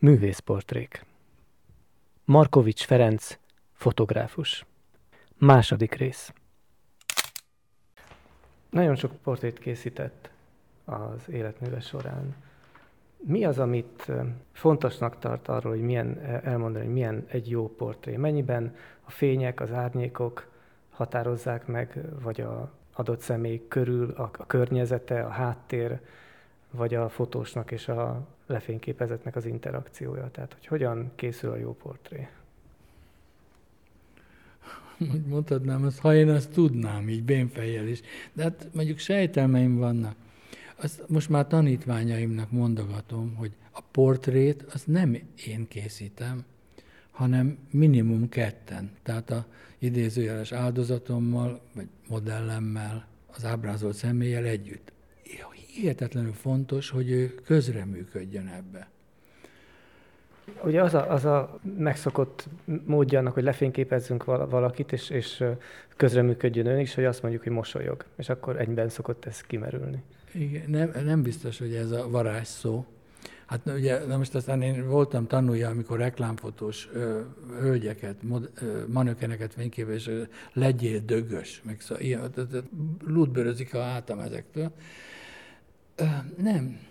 Művészportrék. Markovics Ferenc, fotográfus. Második rész. Nagyon sok portrét készített az életműve során. Mi az, amit fontosnak tart arról, hogy elmondani, hogy milyen egy jó portré? Mennyiben a fények, az árnyékok határozzák meg, vagy az adott személy körül a környezete, a háttér, vagy a fotósnak és a lefényképezetnek az interakciója? Tehát, hogy hogyan készül a jó portré? Mondhatnám azt, ha én azt tudnám, így bénfejjel is. De hát mondjuk sejtelmeim vannak. Azt most már tanítványaimnak mondogatom, hogy a portrét azt nem én készítem, hanem minimum ketten. Tehát a idézőjeles áldozatommal, vagy modellemmel, az ábrázolt személlyel együtt. Hihetetlenül fontos, hogy ő közreműködjön ebbe. Ugye az a megszokott módja annak, hogy lefényképezzünk valakit, és közreműködjön ön is, hogy azt mondjuk, hogy mosolyog. És akkor egyben szokott ez kimerülni. Igen, nem biztos, hogy ez a varázsszó. Hát ugye, na most aztán én voltam tanulja, amikor reklámfotós hölgyeket, manökeneket fényképez, és legyél dögös, meg lútbőrözik a hátam ezektől. Nem.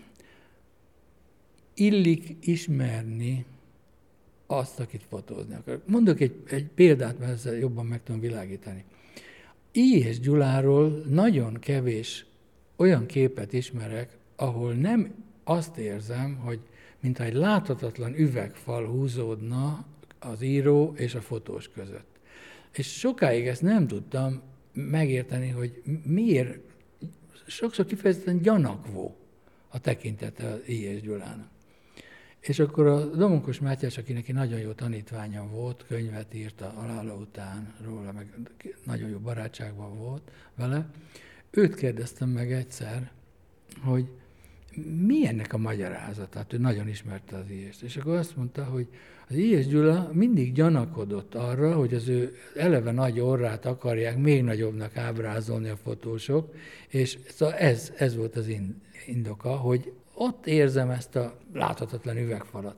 Illik ismerni azt, akit fotózni akar. Mondok egy példát, mert ezzel jobban meg tudom világítani. I.S. Gyuláról nagyon kevés olyan képet ismerek, ahol nem azt érzem, hogy mintha egy láthatatlan üvegfal húzódna az író és a fotós között. És sokáig ezt nem tudtam megérteni, hogy miért sokszor kifejezetten gyanakvó a tekintete az I.S. Gyulának. És akkor a Domonkos Mátyás, aki neki nagyon jó tanítványa volt, könyvet írt a halála után róla, meg nagyon jó barátságban volt vele, őt kérdeztem meg egyszer, hogy mi ennek a magyarázatát, ő nagyon ismerte az I.S.-t. És akkor azt mondta, hogy az I.S. Gyula mindig gyanakodott arra, hogy az ő eleve nagy orrát akarják még nagyobbnak ábrázolni a fotósok, és szóval ez volt az indoka, hogy ott érzem ezt a láthatatlan üvegfalat.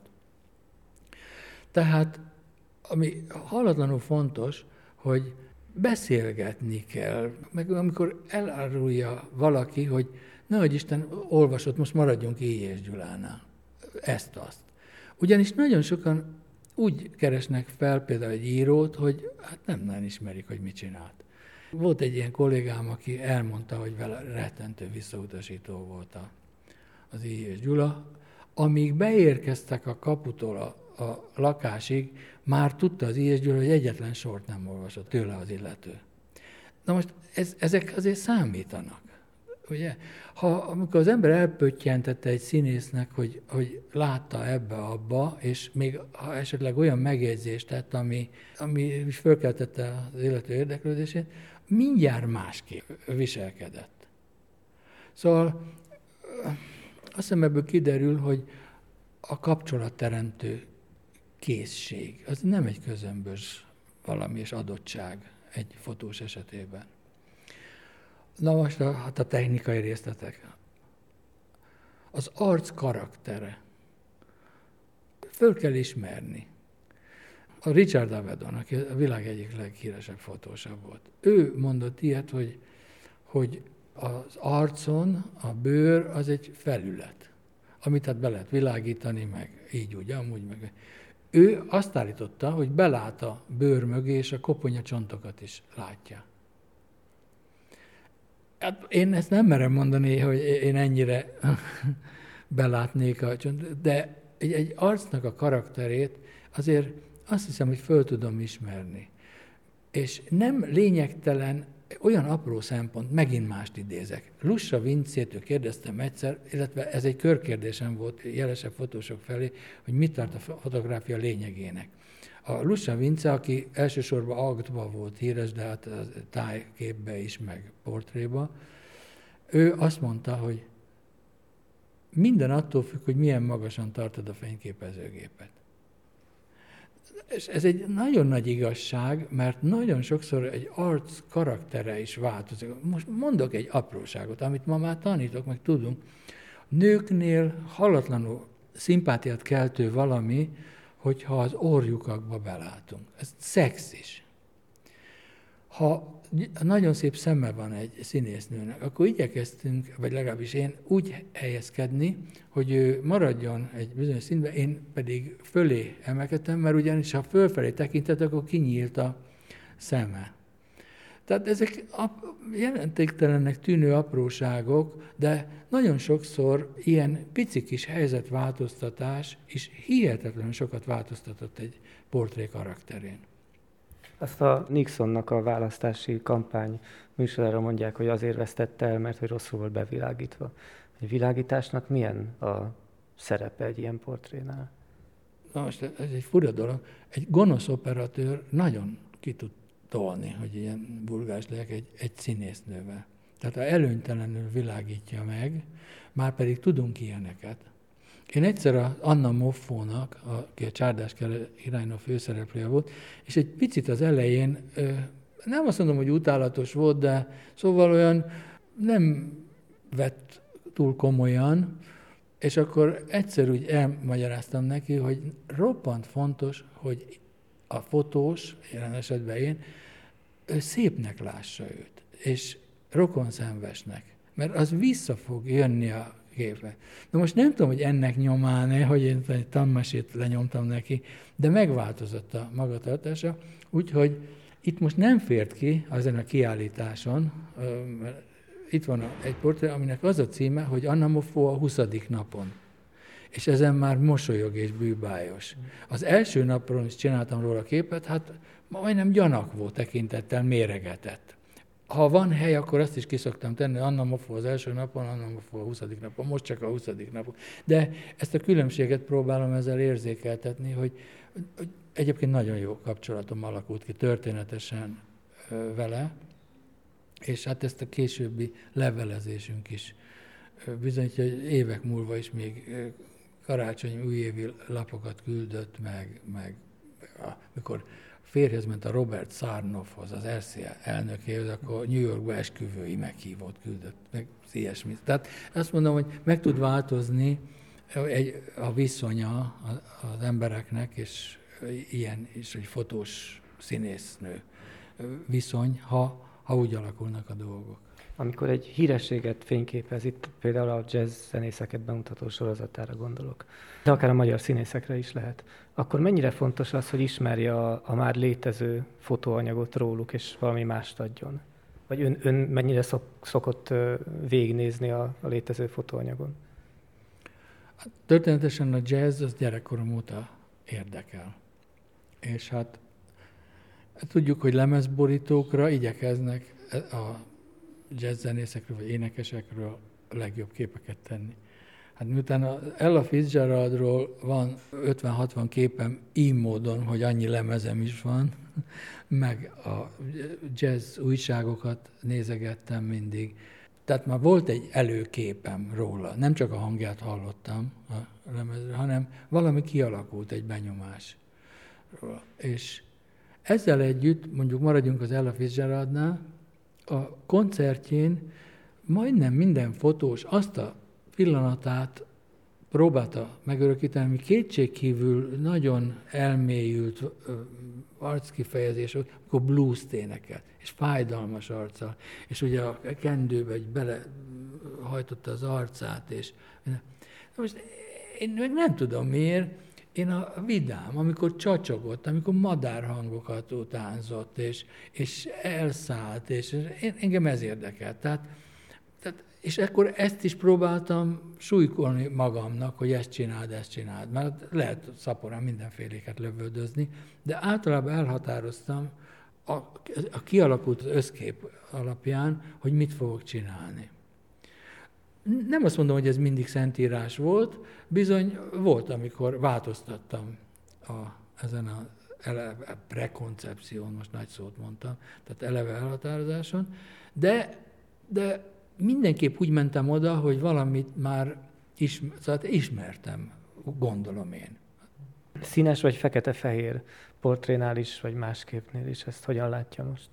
Tehát, ami hallatlanul fontos, hogy beszélgetni kell, meg amikor elárulja valaki, hogy nehogy Isten olvasott, most maradjunk I.S. Gyulánál. Ezt-azt. Ugyanis nagyon sokan úgy keresnek fel például egy írót, hogy hát nem nagyon ismerik, hogy mit csinált. Volt egy ilyen kollégám, aki elmondta, hogy vele rettentő visszautasító volt az I.S. Gyula. Amíg beérkeztek a kaputól a lakásig, már tudta az I.S. Gyula, hogy egyetlen sort nem olvasott tőle az illető. Na most ezek azért számítanak. Ugye? Amikor az ember elpöttyentette egy színésznek, hogy látta ebbe-abba, és még ha esetleg olyan megjegyzést tett, ami is fölkeltette az illető érdeklődését, mindjárt másképp viselkedett. Szóval azt hiszem ebből kiderül, hogy a kapcsolatteremtő készség, az nem egy közömbös valami és adottság egy fotós esetében. Na most a technikai részletek. Az arc karaktere. Föl kell ismerni. A Richard Avedon, aki a világ egyik leghíresebb fotósa volt, ő mondott ilyet, hogy az arcon a bőr az egy felület, amit hát be lehet világítani, meg így úgy, amúgy, meg. Ő azt állította, hogy belát a bőr mögé, és a koponyacsontokat is látja. Hát én ezt nem merem mondani, hogy én ennyire belátnék a csontot, de egy arcnak a karakterét azért azt hiszem, hogy föl tudom ismerni. És nem lényegtelen olyan apró szempont, megint mást idézek. Lussa Vincétől kérdeztem egyszer, illetve ez egy körkérdésem volt jelesebb fotósok felé, hogy mit tart a fotográfia lényegének. A Lussa Vince, aki elsősorban Agtban volt híres, de hát a tájképbe is, meg portréba, ő azt mondta, hogy minden attól függ, hogy milyen magasan tartod a fényképezőgépet. És ez egy nagyon nagy igazság, mert nagyon sokszor egy arc karaktere is változik. Most mondok egy apróságot, amit ma már tanítok, meg tudunk. Nőknél hallatlanul szimpátiát keltő valami, hogyha az orrlyukakba belátunk. Ez szexis. Ha nagyon szép szeme van egy színésznőnek, akkor igyekeztünk, vagy legalábbis én úgy helyezkedni, hogy ő maradjon egy bizonyos színben, én pedig fölé emelkedtem, mert ugyanis ha fölfelé tekintett, akkor kinyílt a szeme. Tehát ezek jelentéktelennek tűnő apróságok, de nagyon sokszor ilyen pici kis helyzetváltoztatás is hihetetlenül sokat változtatott egy portré karakterén. Azt a Nixonnak a választási kampány műsorára mondják, hogy azért vesztette el, mert hogy rosszul volt bevilágítva. A világításnak milyen a szerepe egy ilyen portrénál? Na most ez egy fura dolog. Egy gonosz operatőr nagyon ki tud tolni, hogy ilyen vulgáris legyek egy színésznővel. Tehát ha előnytelenül világítja meg, már pedig tudunk ilyeneket. Én egyszer az Anna Moffónak, aki a Csárdás királynő főszereplője volt, és egy picit az elején, nem azt mondom, hogy utálatos volt, de szóval olyan nem vett túl komolyan, és akkor egyszer úgy elmagyaráztam neki, hogy roppant fontos, hogy a fotós, jelen esetben én, szépnek lássa őt, és rokonszenvesnek, mert az vissza fog jönni a képbe. Na most nem tudom, hogy ennek nyomán-e, hogy én egy tanmesét lenyomtam neki, de megváltozott a magatartása, úgyhogy itt most nem fért ki ezen a kiállításon, mert itt van egy portré, aminek az a címe, hogy Anna Moffó a 20. napon. És ezen már mosolyog és bűbájos. Az első napról is csináltam róla képet, hát majdnem gyanakvó tekintettel méregetett. Ha van hely, akkor azt is ki szoktam tenni, Anna Moffó az első napon, Anna Moffó a 20. napon, most csak a 20. napon. De ezt a különbséget próbálom ezzel érzékeltetni, hogy egyébként nagyon jó kapcsolatom alakult ki történetesen vele, és hát ezt a későbbi levelezésünk is bizonyítja, hogy évek múlva is még karácsonyi újévi lapokat küldött, meg amikor férjhez ment a Robert Sarnoffhoz, az RCA elnökéhez, akkor New Yorkba esküvői meghívót küldött, meg ilyesmi. Tehát azt mondom, hogy meg tud változni a viszonya az embereknek, és ilyen is, hogy fotós színésznő viszony, ha úgy alakulnak a dolgok. Amikor egy hírességet fényképez, itt például a jazz zenészeket bemutató sorozatára gondolok, de akár a magyar színészekre is lehet, akkor mennyire fontos az, hogy ismerje a már létező fotóanyagot róluk, és valami mást adjon? Vagy ön mennyire szokott végignézni a létező fotóanyagon? Történetesen a jazz az gyerekkorom óta érdekel. És hát tudjuk, hogy lemezborítókra igyekeznek a jazzzenészekről vagy énekesekről a legjobb képeket tenni. Hát miután a Ella Fitzgeraldról van 50-60 képem így módon, hogy annyi lemezem is van, meg a jazz újságokat nézegettem mindig. Tehát már volt egy előképem róla. Nem csak a hangját hallottam a lemezre, hanem valami kialakult, egy benyomás róla. És ezzel együtt, mondjuk maradjunk az Ella Fitzgeraldnál, a koncertjén majdnem minden fotós azt a pillanatát próbálta megörökíteni, ami kétségkívül nagyon elmélyült arckifejezés, akkor blues-t énekelt, és fájdalmas arccal, és ugye a kendőbe belehajtotta az arcát, és most én meg nem tudom miért, én a vidám, amikor csacsogott, amikor madárhangokat utánzott, és elszállt, és engem ez érdekelt. Tehát, és akkor ezt is próbáltam súlykolni magamnak, hogy ezt csináld, mert lehet szaporán mindenféléket lövöldözni, de általában elhatároztam a kialakult összkép alapján, hogy mit fogok csinálni. Nem azt mondom, hogy ez mindig szentírás volt, bizony volt, amikor változtattam ezen a prekoncepción, most nagy szót mondtam, tehát eleve elhatározáson, de mindenképp úgy mentem oda, hogy valamit már ismertem, gondolom én. Színes vagy fekete-fehér portrénál is, vagy más képnél is, ezt hogyan látja most?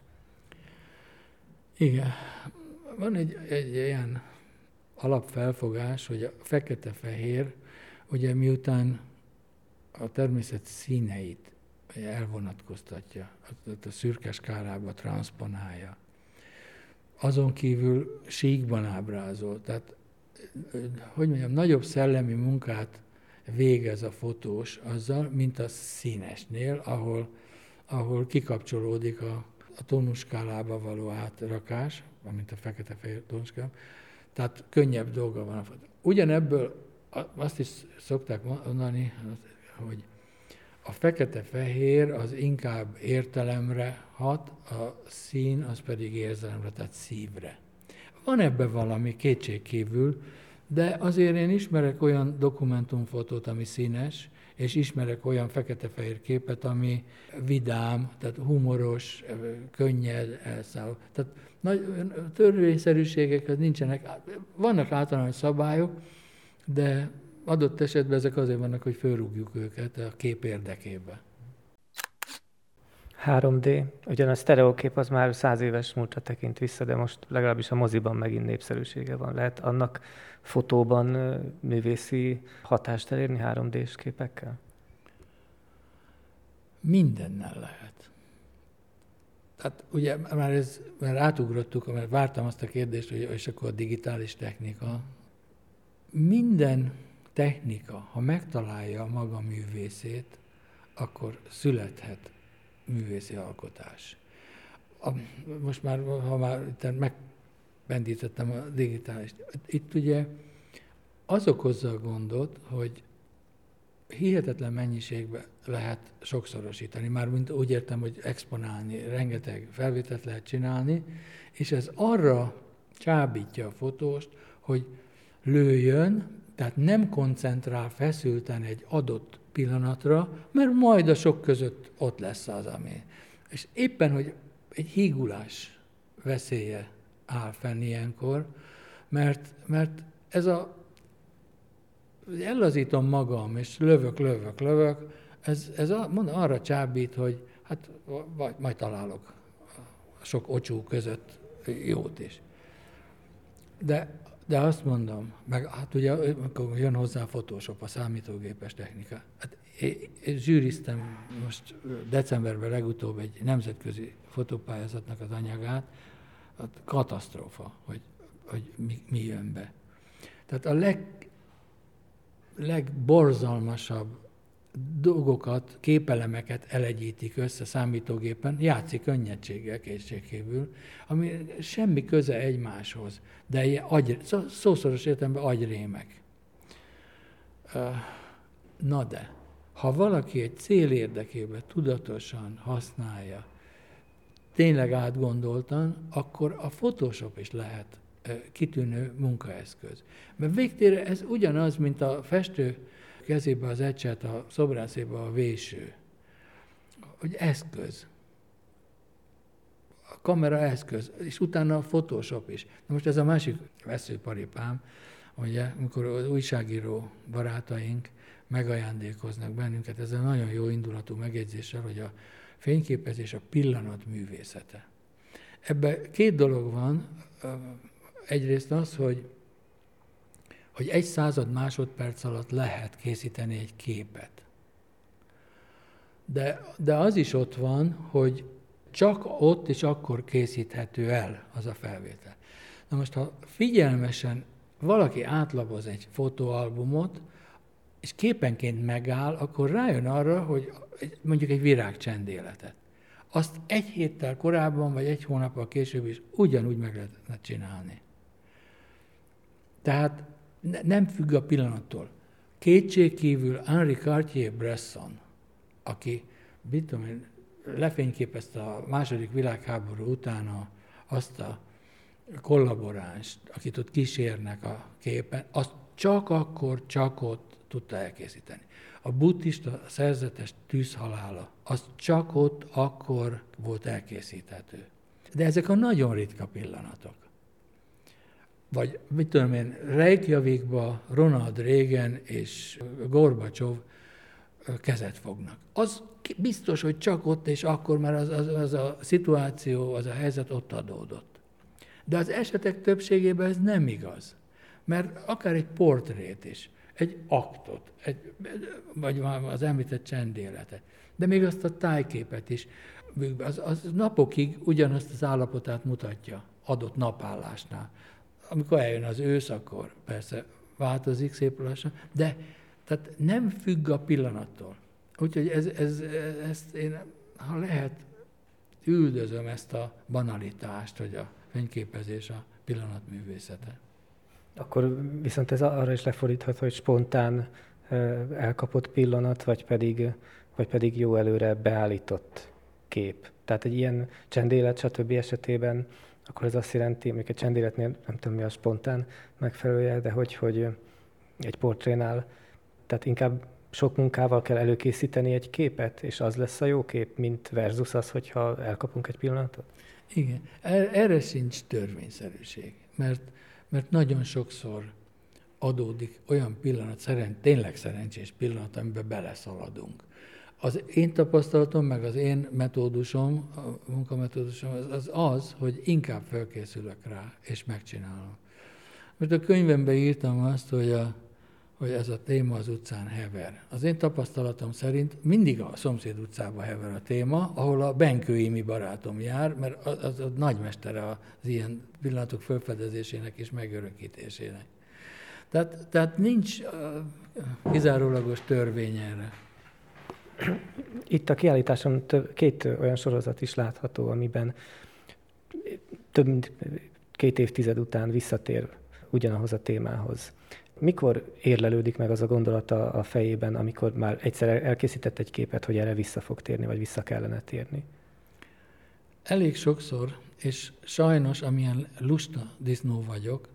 Igen, van egy ilyen alapfelfogás, hogy a fekete-fehér ugye miután a természet színeit elvonatkoztatja, a szürke skálába transzponálja, azon kívül síkban ábrázol, tehát, hogy mondjam, nagyobb szellemi munkát végez a fotós azzal, mint a színesnél, ahol kikapcsolódik a tónuskálába való átrakás, mint a fekete-fehér tónuskál, tehát könnyebb dolga van a fotó. Ugyanebből azt is szokták mondani, hogy a fekete-fehér az inkább értelemre hat, a szín az pedig érzelemre, tehát szívre. Van ebben valami kétségkívül, de azért én ismerek olyan dokumentumfotót, ami színes, és ismerek olyan fekete-fehér képet, ami vidám, tehát humoros, könnyed, elszálló. Tehát nagy törvényszerűségek nincsenek. Vannak általános szabályok, de adott esetben ezek azért vannak, hogy fölrúgjuk őket a kép érdekében. 3D. Ugyan a sztereokép az már 100 éves múltra tekint vissza, de most legalábbis a moziban megint népszerűsége van. Lehet annak fotóban művészi hatást elérni 3D-s képekkel? Mindennel lehet. Tehát ugye már átugrottuk, mert vártam azt a kérdést, hogy és akkor a digitális technika. Minden technika, ha megtalálja a maga művészét, akkor születhet művészi alkotás. Most már, ha már megbendítettem a digitális, itt ugye az okozza a gondot, hogy hihetetlen mennyiségben lehet sokszorosítani. Mármint úgy értem, hogy exponálni, rengeteg felvételt lehet csinálni, és ez arra csábítja a fotóst, hogy lőjön, tehát nem koncentrál feszülten egy adott pillanatra, mert majd a sok között ott lesz az, ami. És éppen, hogy egy hígulás veszélye áll fenn ilyenkor, mert ez ellazítom magam, és lövök, ez arra csábít, hogy hát majd találok a sok ocsú között jót is. De azt mondom, meg hát ugye amikor jön hozzá a Photoshop, a számítógépes technika. Hát én zsűriztem most decemberben legutóbb egy nemzetközi fotópályázatnak az anyagát, hát katasztrófa, hogy mi jön be. Tehát a legborzalmasabb dolgokat, képelemeket elegyítik össze számítógépen, játszik könnyedséggel kétségkívül, ami semmi köze egymáshoz, de szószoros értelemben agyrémek. Na de, ha valaki egy cél érdekében tudatosan használja, tényleg átgondoltan, akkor a Photoshop is lehet kitűnő munkaeszköz. Mert végtére ez ugyanaz, mint a festő kezébe az ecset, a szobrászébe a véső. Hogy eszköz. A kamera eszköz, és utána a Photoshop is. Na most ez a másik veszőparipám, ugye, amikor az újságíró barátaink megajándékoznak bennünket ezzel nagyon jó indulatú megjegyzéssel, hogy a fényképezés a pillanat művészete. Ebben két dolog van. Egyrészt az, hogy 1/100 másodperc alatt lehet készíteni egy képet. De az is ott van, hogy csak ott és akkor készíthető el az a felvétel. Na most, ha figyelmesen valaki átlapoz egy fotóalbumot, és képenként megáll, akkor rájön arra, hogy mondjuk egy virágcsendéletet. Azt egy héttel korábban, vagy egy hónappal később is ugyanúgy meg lehetne csinálni. Tehát nem függ a pillanattól. Kétségkívül Henri Cartier-Bresson, aki lefényképezte a II. Világháború után azt a kollaboránst, akit ott kísérnek a képen, azt csak ott tudta elkészíteni. A buddhista szerzetes tűzhalála, az csak ott akkor volt elkészíthető. De ezek a nagyon ritka pillanatok. Vagy Reykjavikba Ronald Reagan és Gorbacsov kezet fognak. Az biztos, hogy csak ott és akkor, mert az a szituáció, az a helyzet ott adódott. De az esetek többségében ez nem igaz. Mert akár egy portrét is. egy aktot, vagy az említett csendéletet. De még azt a tájképet is, az napokig ugyanazt az állapotát mutatja adott napállásnál. Amikor eljön az ősz, akkor persze változik szép lassan, de tehát nem függ a pillanattól. Úgyhogy ezt én, ha lehet, üldözöm ezt a banalitást, hogy a fényképezés a pillanatművészete. Akkor viszont ez arra is lefordítható, hogy spontán elkapott pillanat, vagy pedig jó előre beállított kép. Tehát egy ilyen csendélet, stb. Esetében, akkor ez azt jelenti, még egy csendéletnél nem tudom mi a spontán megfelelője, de hogy egy portrénál, tehát inkább sok munkával kell előkészíteni egy képet, és az lesz a jó kép, mint versus az, hogyha elkapunk egy pillanatot? Igen, erre sincs törvényszerűség, mert nagyon sokszor adódik olyan pillanat, tényleg szerencsés pillanat, amiben beleszaladunk. Az én tapasztalatom, meg az én metódusom, a munkametódusom az, hogy inkább felkészülök rá, és megcsinálom. Most a könyvemben írtam azt, hogy ez a téma az utcán hever. Az én tapasztalatom szerint mindig a szomszéd utcában hever a téma, ahol a Benkő Imi barátom jár, mert az a nagymestere az ilyen pillanatok felfedezésének és megörökítésének. Tehát nincs kizárólagos törvény erre. Itt a kiállításon két olyan sorozat is látható, amiben több mint 2 évtized után visszatér ugyanahoz a témához. Mikor érlelődik meg az a gondolata a fejében, amikor már egyszer elkészített egy képet, hogy erre vissza fog térni, vagy vissza kellene térni? Elég sokszor, és sajnos, amilyen lusta disznó vagyok,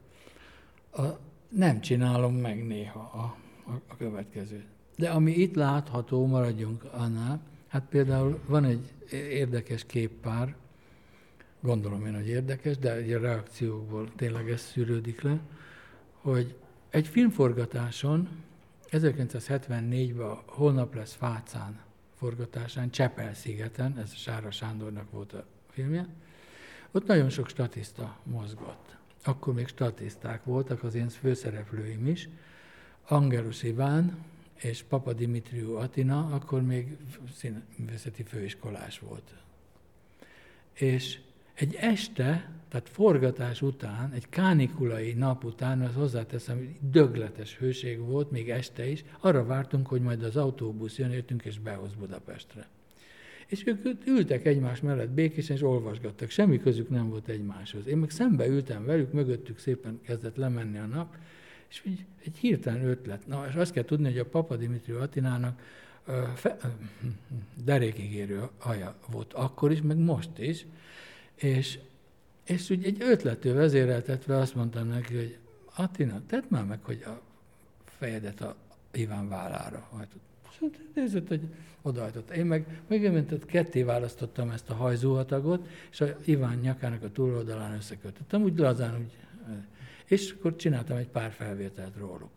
nem csinálom meg néha a következőt. De ami itt látható, maradjunk annál, hát például van egy érdekes képpár, gondolom én, hogy érdekes, de a reakciókból tényleg ez szűrődik le, hogy egy filmforgatáson, 1974-ben a Holnap lesz Fácán forgatásán, Csepel-szigeten, ez Sára Sándornak volt a filmje, ott nagyon sok statiszta mozgott. Akkor még statiszták voltak, az én főszereplőim is, Angelus Iván és Papadimitriou Atina, akkor még színművészeti főiskolás volt. És egy este, tehát forgatás után, egy kánikulai nap után, azt hozzáteszem, hogy dögletes hőség volt, még este is, arra vártunk, hogy majd az autóbusz jön, értünk és behoz Budapestre. És ők ültek egymás mellett békésen, és olvasgattak. Semmi közük nem volt egymáshoz. Én meg szembe ültem velük, mögöttük szépen kezdett lemenni a nap, és egy hirtelen ötlet. Na, és azt kell tudni, hogy a Papadimitriou Atinának derékigérő haja volt akkor is, meg most is, és úgy egy ötlető vezéreltetve azt mondtam neki, hogy Atina, tedd már meg, hogy a fejedet a Iván vállára hajtott. És nézett, hogy odahajtott. Én meg megint ketté választottam ezt a hajzóhatagot, és a Iván nyakának a túloldalán összekötöttem, úgy lazán, úgy. És akkor csináltam egy pár felvételt róluk.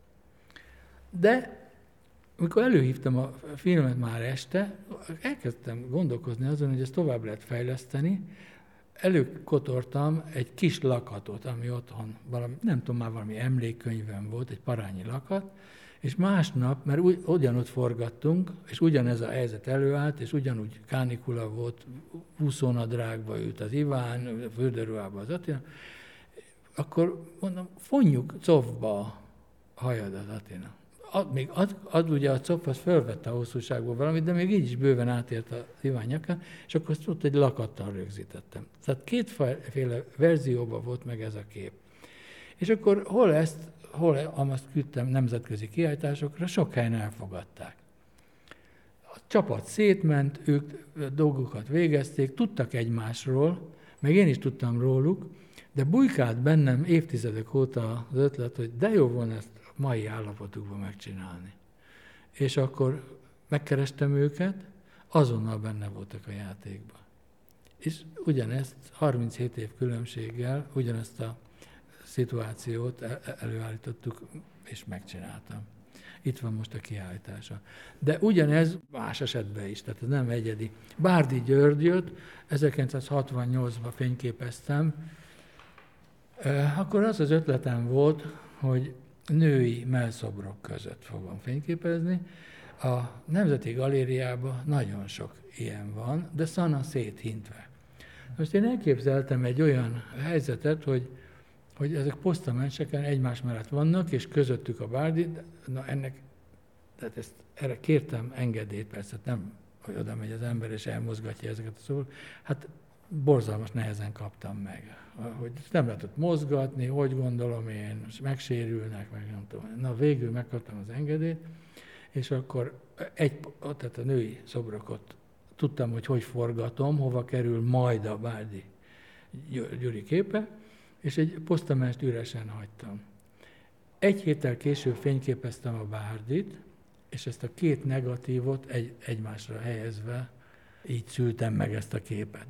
De amikor előhívtam a filmet már este, elkezdtem gondolkozni azon, hogy ezt tovább lehet fejleszteni. Előkotortam egy kis lakatot, ami otthon, nem tudom, már valami emlékkönyvem volt, egy parányi lakat, és másnap, mert ugyanott forgattunk, és ugyanez a helyzet előállt, és ugyanúgy kánikula volt, úszónadrágba ült az Iván, fürdőruhába az Attila, akkor mondom, fonjuk cofba a hajadat, Attila. Ugye a cof, az fölvette a hosszúságból valamit, de még így is bőven átért az Iván nyakán, és akkor azt ott egy lakattal rögzítettem. Tehát kétféle verzióban volt meg ez a kép. És akkor hol azt küldtem nemzetközi kiállításokra, sok helyen elfogadták. A csapat szétment, ők dolgokat végezték, tudtak egymásról, meg én is tudtam róluk, de bujkált bennem évtizedek óta az ötlet, hogy de jó volna ezt mai állapotukban megcsinálni. És akkor megkerestem őket, azonnal benne voltak a játékban. És ugyanezt 37 év különbséggel, ugyanezt a szituációt előállítottuk, és megcsináltam. Itt van most a kiállítása. De ugyanez más esetben is, tehát ez nem egyedi. Bárdi Györgyöt 1968-ban fényképeztem, akkor az ötletem volt, hogy női mellszobrok között fogom fényképezni. A Nemzeti Galériában nagyon sok ilyen van, de szana széthintve. Most én elképzeltem egy olyan helyzetet, hogy ezek posztamenseken egymás mellett vannak, és közöttük a Bárdi, tehát erre kértem engedélyt, persze nem, hogy oda megy az ember és elmozgatja ezeket a szavakat, hát borzalmas nehezen kaptam meg. Hogy nem lehetett mozgatni, hogy gondolom én, most megsérülnek, meg nem tudom. Na, végül megkaptam az engedélyt, és akkor tehát a női szobrokat tudtam, hogy forgatom, hova kerül majd a Bárdi Gyuri képe, és egy posztamenst üresen hagytam. Egy héttel később fényképeztem a Bárdit, és ezt a két negatívot egymásra helyezve így szültem meg ezt a képet.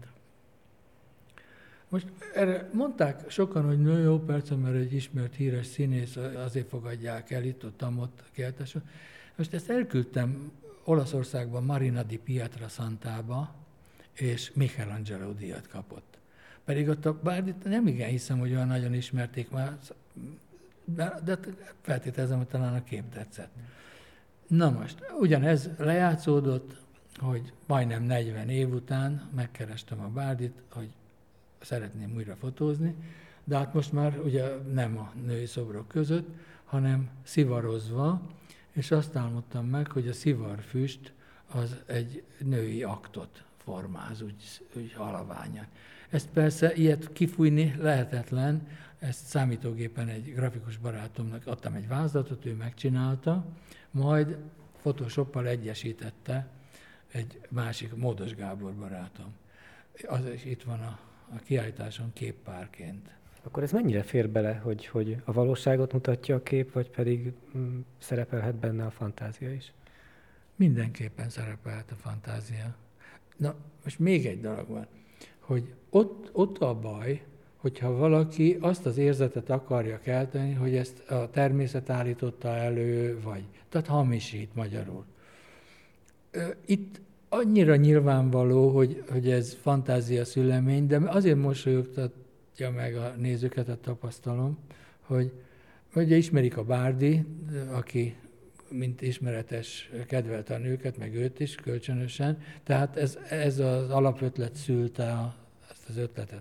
Most erre mondták sokan, hogy no, jó, persze, mert egy ismert híres színész, azért fogadják el ott kiáltáson. Most ezt elküldtem Olaszországban Marina di Pietrasantába, és Michelangelo díjat kapott. Pedig ott a Bárdit nem igen hiszem, hogy olyan nagyon ismerték már, de feltételezem, hogy talán a kép tetszett. Na most, ugyanez lejátszódott, hogy majdnem 40 év után megkerestem a Bárdit, hogy szeretném újra fotózni, de hát most már ugye nem a női szobrok között, hanem szivarozva, és azt álmodtam meg, hogy a szivarfüst az egy női aktot formáz, úgy halaványán. Ezt persze, ilyet kifújni lehetetlen, ezt számítógépen egy grafikus barátomnak adtam egy vázlatot, ő megcsinálta, majd Photoshoppal egyesítette egy másik, Módos Gábor barátom. Az is itt van a kiállításon képpárként. Akkor ez mennyire fér bele, hogy a valóságot mutatja a kép, vagy pedig szerepelhet benne a fantázia is? Mindenképpen szerepelhet a fantázia. Na, most még egy dolog van, hogy ott a baj, hogyha valaki azt az érzetet akarja kelteni, hogy ezt a természet állította elő, tehát hamisít magyarul. Itt annyira nyilvánvaló, hogy ez fantázia szülemény, de azért mosolyogtatja meg a nézőket, a tapasztalom, hogy ugye ismerik a Bárdi, aki mint ismeretes kedvelte a nőket, meg őt is kölcsönösen, tehát ez az alapötlet szülte ezt az ötletet.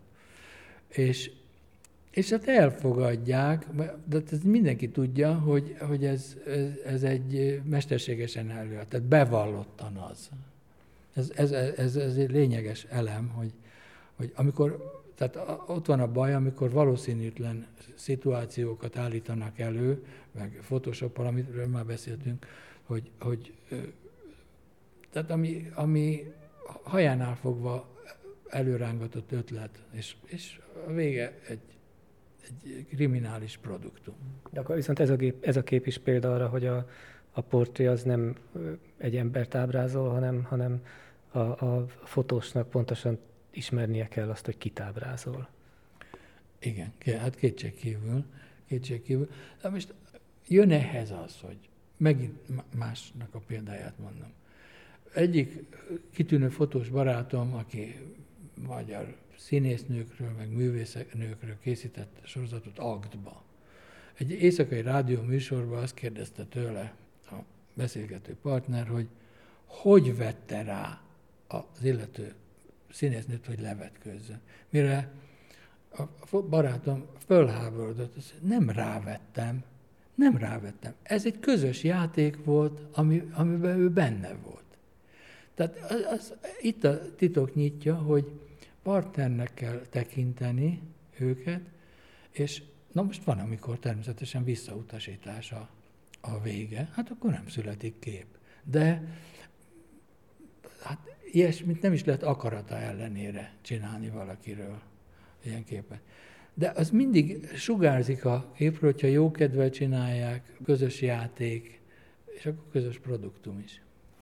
És hát elfogadják, de ez mindenki tudja, hogy ez egy mesterségesen előadott, tehát bevallottan az. Ez egy lényeges elem, hogy amikor, tehát ott van a baj, amikor valószínűtlen szituációkat állítanak elő, meg Photoshoppal, amiről már beszéltünk, hogy tehát ami hajánál fogva előrángatott ötlet, és a vége egy kriminális produktum. De akkor viszont ez a kép is példa arra, hogy a portré az nem egy embert ábrázol, hanem a fotósnak pontosan ismernie kell azt, hogy kit ábrázol. Igen, hát kétségkívül. De most jön ehhez az, hogy megint másnak a példáját mondom. Egyik kitűnő fotós barátom, aki magyar színésznőkről, meg művésznőkről készített sorozatot Aktba. Egy éjszakai rádió műsorban azt kérdezte tőle a beszélgető partner, hogy vette rá az illető színésznőt, hogy levetkőzzön. Mire a barátom fölháborodott, azt mondja, nem rávettem. Ez egy közös játék volt, amiben ő benne volt. Tehát itt a titok nyitja, hogy partnernek kell tekinteni őket, és na most van, amikor természetesen visszautasítás a vége, hát akkor nem születik kép. De hát ilyesmit nem is lehet akarata ellenére csinálni valakiről, ilyen képet. De az mindig sugárzik a képről, hogyha jókedvel csinálják, közös játék, és akkor közös produktum is.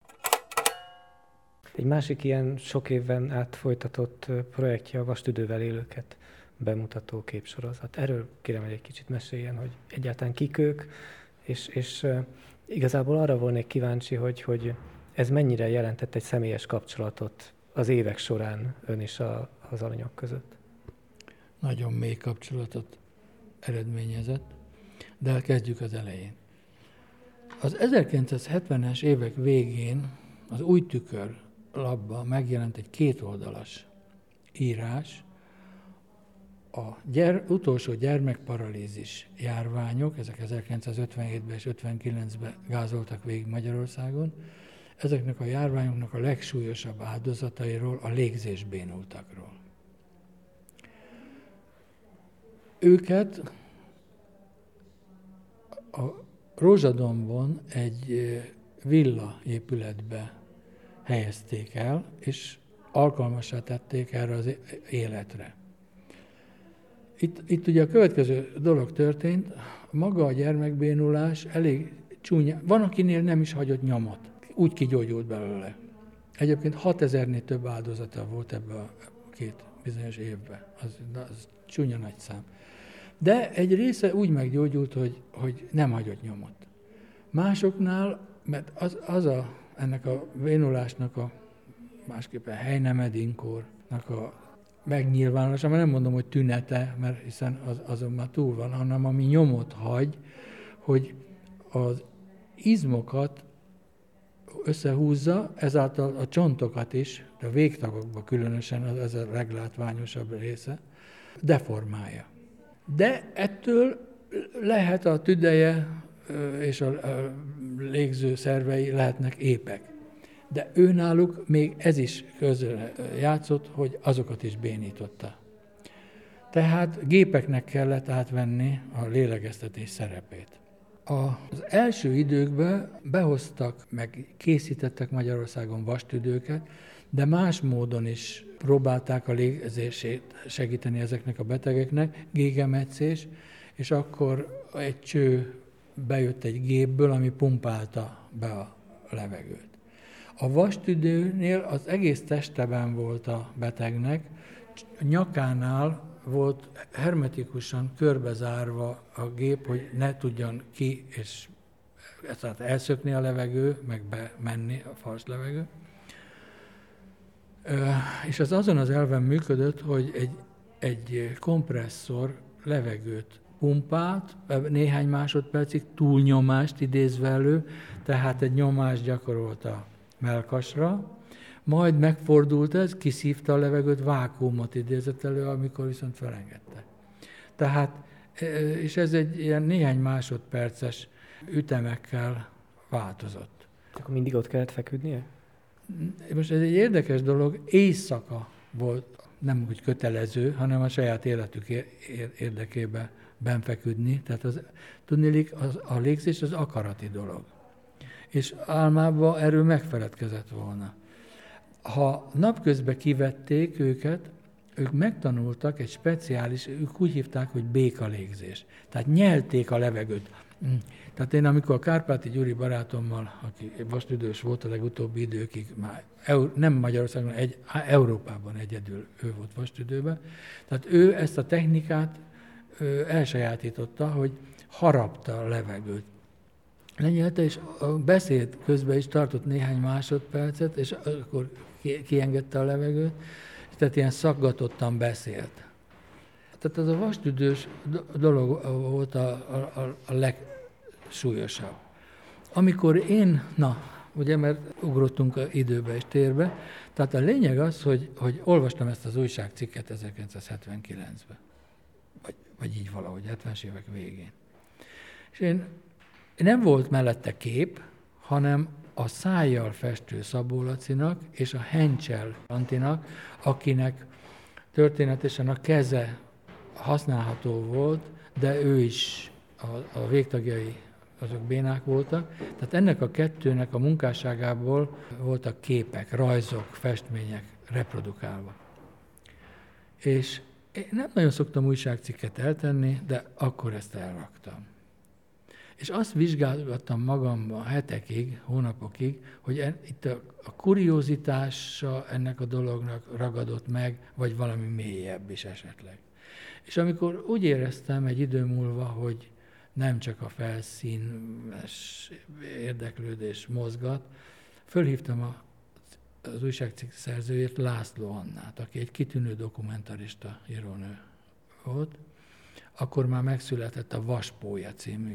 Egy másik ilyen sok évben át folytatott projektje a vastüdővel élőket bemutató képsorozat. Erről kérem, hogy egy kicsit meséljen, hogy egyáltalán kik ők, és igazából arra volnék kíváncsi, hogy ez mennyire jelentett egy személyes kapcsolatot az évek során ön és az alanyok között. Nagyon mély kapcsolatot eredményezett, de kezdjük az elején. Az 1970-es évek végén az Új Tükör lapban megjelent egy 2 oldalas írás, utolsó gyermekparalízis járványok, ezek 1957-ben és 59-ben gázoltak végig Magyarországon, ezeknek a járványoknak a legsúlyosabb áldozatairól, a légzésbénultakról. Őket a Rózsadombon egy villa épületbe helyezték el, és alkalmassá tették erre az életre. Itt ugye a következő dolog történt, maga a gyermekbénulás elég csúnya, van akinél nem is hagyott nyomot, úgy kigyógyult belőle. Egyébként 6000-nél több áldozata volt ebben a 2 bizonyos évben, az csúnya nagy szám. De egy része úgy meggyógyult, hogy nem hagyott nyomot. Másoknál, mert ennek a bénulásnak másképpen Heynemedinkórnak a megnyilvánulása, mert nem mondom, hogy tünete, mert hiszen azon már túl van, hanem ami nyomot hagy, hogy az izmokat összehúzza, ezáltal a csontokat is, de a végtagokban különösen, ez a leglátványosabb része, deformálja. De ettől lehet a tüdeje és a légző szervei lehetnek épek. De őnáluk még ez is közre játszott, hogy azokat is bénította. Tehát gépeknek kellett átvenni a lélegeztetés szerepét. Az első időkben behoztak, meg készítettek Magyarországon vastüdőket, de más módon is próbálták a légzését segíteni ezeknek a betegeknek, gégemetszés, és akkor egy cső bejött egy gépből, ami pumpálta be a levegőt. A vastüdőnél az egész testeben volt a betegnek, nyakánál volt hermetikusan körbezárva a gép, hogy ne tudjon ki és elszökni a levegő, meg bemenni a fals levegő. És az azon az elven működött, hogy egy kompresszor levegőt pumpált, néhány másodpercig túlnyomást idézve elő, tehát egy nyomást gyakorolt a mellkasra, majd megfordult ez, kiszívta a levegőt, vákuumot idézett elő, amikor viszont felengedte. Tehát, és ez egy ilyen néhány másodperces ütemekkel változott. Akkor mindig ott kellett feküdnie? Most ez egy érdekes dolog, éjszaka volt, nem úgy kötelező, hanem a saját életük érdekében benfeküdni. Tehát tudniillik, a légzés az akarati dolog. És álmában erről megfeledkezett volna. Ha napközben kivették őket, ők megtanultak egy speciális, ők úgy hívták, hogy békalégzés. Tehát nyelték a levegőt. Tehát én, amikor a Kárpáti Gyuri barátommal, aki vastüdős volt a legutóbbi időkig, már nem Magyarországon, Európában egyedül ő volt vastüdőben, tehát ő ezt a technikát elsajátította, hogy harapta a levegőt. Lenyelte, és a beszéd közben is tartott néhány másodpercet, és akkor kiengedte a levegőt, tehát ilyen szaggatottan beszélt. Tehát az a vastüdős dolog volt a legsúlyosabb. Amikor ugye, mert ugrottunk az időbe és térbe, tehát a lényeg az, hogy olvastam ezt az újságcikket 1979-ben, vagy így valahogy, 70-es évek végén. És nem volt mellette kép, hanem a szájjal festő Szabó Lacinak és a Hencsel Antinak, akinek történetesen a keze használható volt, de ő is, a végtagjai azok bénák voltak. Tehát ennek a kettőnek a munkásságából voltak képek, rajzok, festmények reprodukálva. És én nem nagyon szoktam újságcikket eltenni, de akkor ezt elraktam. És azt vizsgálgattam magamban hetekig, hónapokig, hogy itt a kuriózitása ennek a dolognak ragadott meg, vagy valami mélyebb is esetleg. És amikor úgy éreztem egy idő múlva, hogy nem csak a felszínes érdeklődés mozgat, fölhívtam az újságcikk szerzőjét, László Annát, aki egy kitűnő dokumentarista írónő volt, akkor már megszületett a Vaspólya című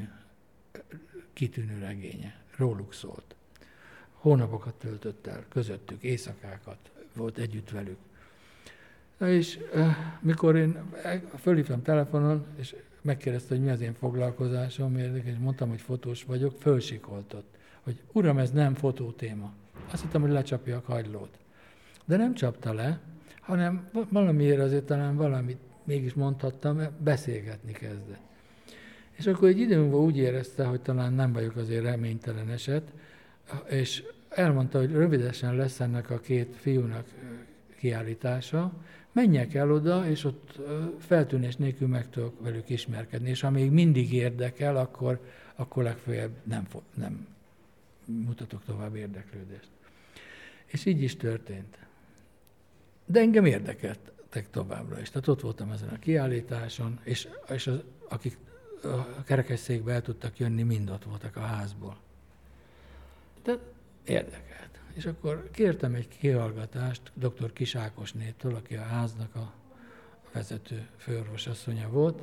kitűnő regénye. Róluk szólt. Hónapokat töltött el közöttük, éjszakákat volt együtt velük. Na és mikor én fölhívtam telefonon, és megkérdezte, hogy mi az én foglalkozásom, és mondtam, hogy fotós vagyok, fölsikoltott, hogy uram, ez nem fotótéma. Azt hittem, hogy lecsapja a kagylót. De nem csapta le, hanem valamiért azért talán valamit mégis mondhattam, beszélgetni kezdett. És akkor egy idő múlva úgy érezte, hogy talán nem vagyok azért reménytelen eset, és elmondta, hogy rövidesen lesz ennek a két fiúnak kiállítása, menjek el oda, és ott feltűnés nélkül meg tudok velük ismerkedni, és ha még mindig érdekel, akkor legfeljebb nem mutatok tovább érdeklődést. És így is történt. De engem érdekeltek továbbra is. Tehát ott voltam ezen a kiállításon, és akik a kerekesszékbe el tudtak jönni, mind ott voltak a házból. Tehát érdekelt. És akkor kértem egy kihallgatást dr. Kis Ákosnétől, aki a háznak a vezető főorvosasszonya volt,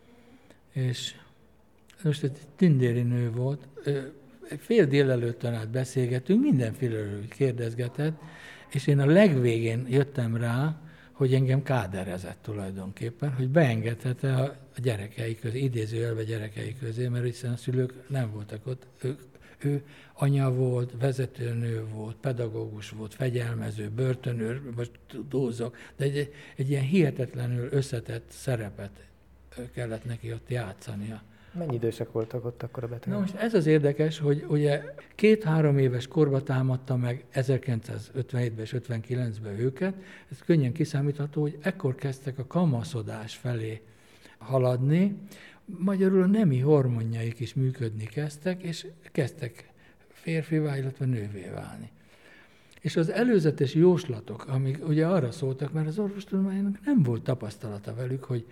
és most egy tündéri nő volt, fél délelőttön át beszélgetünk, mindenféleről kérdezgetett, és én a legvégén jöttem rá, hogy engem káderezett tulajdonképpen, hogy beengedhet-e a gyerekei közé, idézőjelbe gyerekei közé, mert hiszen a szülők nem voltak ott. Ő anya volt, vezetőnő volt, pedagógus volt, fegyelmező, börtönőr, most túlzok, de egy ilyen hihetetlenül összetett szerepet kellett neki ott játszania. Mennyi idősek voltak ott akkor a betegek? Na most ez az érdekes, hogy ugye 2-3 éves korba támadta meg 1957-ben és 59-ben őket, ez könnyen kiszámítható, hogy ekkor kezdtek a kamaszodás felé haladni, magyarul a nemi hormonjaik is működni kezdtek, és kezdtek férfivá, illetve nővé válni. És az előzetes jóslatok, amik ugye arra szóltak, mert az orvostudománynak nem volt tapasztalata velük, hogy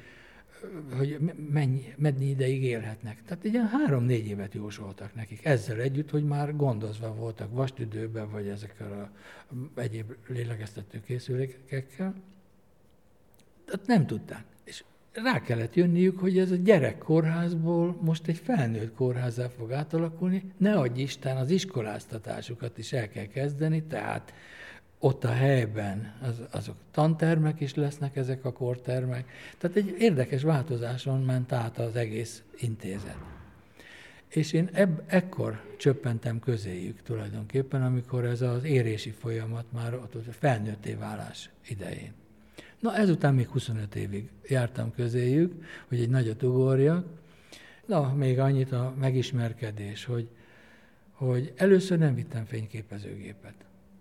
mennyi ideig élhetnek. Tehát ilyen 3-4 évet jósoltak nekik. Ezzel együtt, hogy már gondozva voltak vastüdőben, vagy ezekkel a egyéb lélegeztető készülékekkel. Tehát nem tudták. És rá kellett jönniük, hogy ez a gyerekkórházból most egy felnőtt kórházzá fog átalakulni. Ne adj Isten, az iskoláztatásukat is el kell kezdeni, tehát ott a helyben azok tantermek is lesznek, ezek a kortermek. Tehát egy érdekes változáson ment át az egész intézet. És én ekkor csöppentem közéjük tulajdonképpen, amikor ez az érési folyamat már ott a felnőtté válás idején. Na ezután még 25 évig jártam közéjük, hogy egy nagyot ugorjak. Na, még annyit a megismerkedés, hogy először nem vittem fényképezőgépet,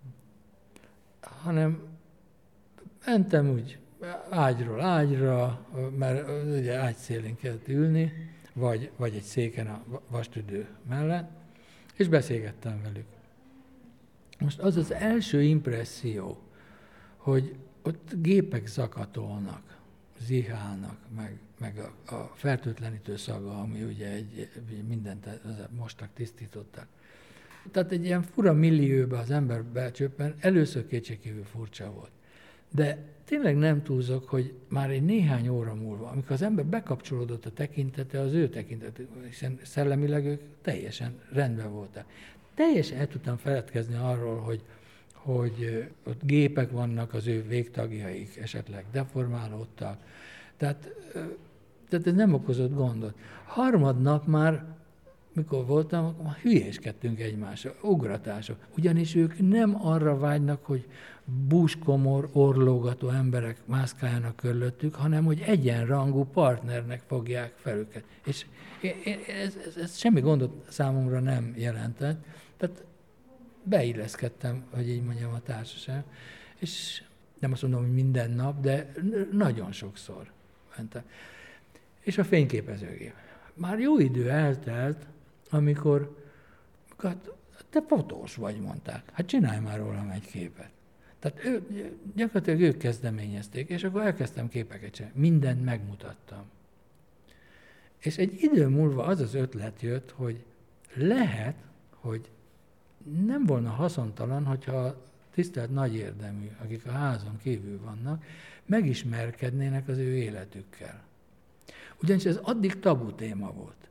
hanem mentem úgy ágyról ágyra, mert ugye ágy szélén kellett ülni, vagy egy széken a vastüdő mellett, és beszélgettem velük. Most az az első impresszió, hogy ott gépek zakatolnak, zihálnak, meg a fertőtlenítő szaga, ami ugye mindent mostak, tisztítottak. Tehát egy ilyen fura millióba az ember becsöppen, először kétségkívül furcsa volt. De tényleg nem túlzok, hogy már egy néhány óra múlva, amikor az ember bekapcsolódott a tekintete, az ő tekintete, hiszen szellemileg ők teljesen rendben voltak. Teljesen el tudtam feledkezni arról, hogy ott gépek vannak, az ő végtagjaik esetleg deformálódtak. Tehát ez nem okozott gondot. Harmadnap már, mikor voltam, akkor már hülyéskedtünk egymásra, ugratások. Ugyanis ők nem arra vágynak, hogy búskomor, orlógató emberek mászkáljanak körülöttük, hanem hogy egyenrangú partnernek fogják fel őket. És ez semmi gondot számomra nem jelentett. Tehát beilleszkedtem, hogy így mondjam, a társaság. És nem azt mondom, hogy minden nap, de nagyon sokszor mentem. És a fényképezőgép. Már jó idő eltelt, amikor hát, te fotós vagy, mondták. Hát csinálj már rólam egy képet. Tehát gyakorlatilag ők kezdeményezték, és akkor elkezdtem képeket csinálni. Mindent megmutattam. És egy idő múlva az az ötlet jött, hogy lehet, hogy nem volna haszontalan, hogyha a tisztelt nagy érdemű, akik a házon kívül vannak, megismerkednének az ő életükkel. Ugyanis ez addig tabu téma volt.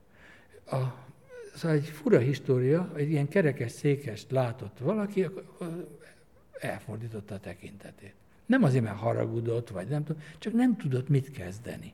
Szóval egy fura história, egy ilyen kerekes székest látott valaki, elfordította a tekintetét. Nem azért, mert haragudott, vagy nem tudom, csak nem tudott mit kezdeni.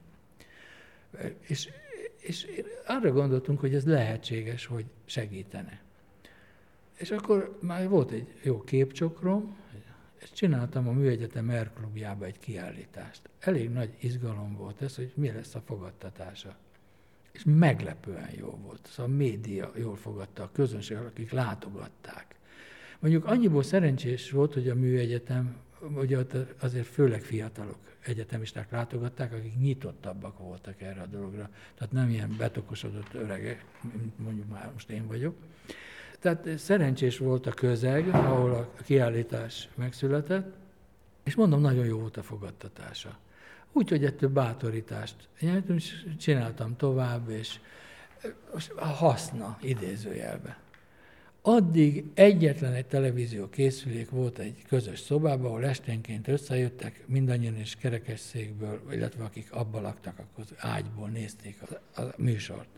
És arra gondoltunk, hogy ez lehetséges, hogy segítene. És akkor már volt egy jó képcsokrom, és csináltam a Műegyetem R-klubjába egy kiállítást. Elég nagy izgalom volt ez, hogy mi lesz a fogadtatása. És meglepően jó volt. Szóval a média jól fogadta, a közönség, akik látogatták. Mondjuk annyiból szerencsés volt, hogy a Műegyetem, ugye azért főleg fiatalok egyetemisták látogatták, akik nyitottabbak voltak erre a dologra. Tehát nem ilyen betokosodott öregek, mint mondjuk már most én vagyok. Tehát szerencsés volt a közeg, ahol a kiállítás megszületett, és mondom, nagyon jó volt a fogadtatása. Úgyhogy ettől bátorítást nyertem, és csináltam tovább, és a haszna idézőjelbe. Addig egyetlen egy televízió készülék volt egy közös szobában, ahol esténként összejöttek, mindannyian is kerekesszékből, illetve akik abba laktak, akkor az ágyból nézték a műsort.